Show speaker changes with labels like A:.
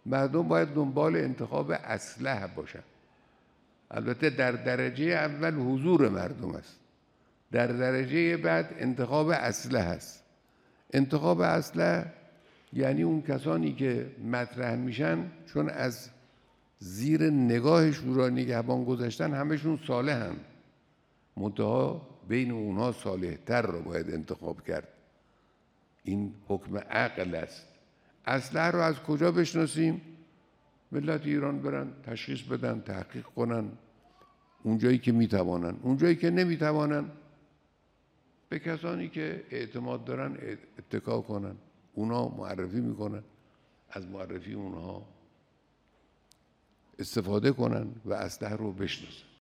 A: مردم باید دنبال انتخاب اسلحه باشن. البته در درجه اول حضور مردم است، در درجه بعد انتخاب اسلحه است. انتخاب اسلحه یعنی اون کسانی که مطرح میشن چون از زیر نگاه شورای نگهبان گذاشتن همشون صالحن، منتها بین اونها صالح‌تر رو باید انتخاب کرد. این حکم عقل است. اسلحه رو از کجا بشناسیم؟ ملت ایران برن تشخیص بدن، تحقیق کنن اونجایی که میتوانن. اونجایی که نمیتوانن به کسانی که اعتماد دارن اتکا کنن، اونا معرفی میکنن، از معرفی اونها استفاده کنن و اسلحه رو بشناسن.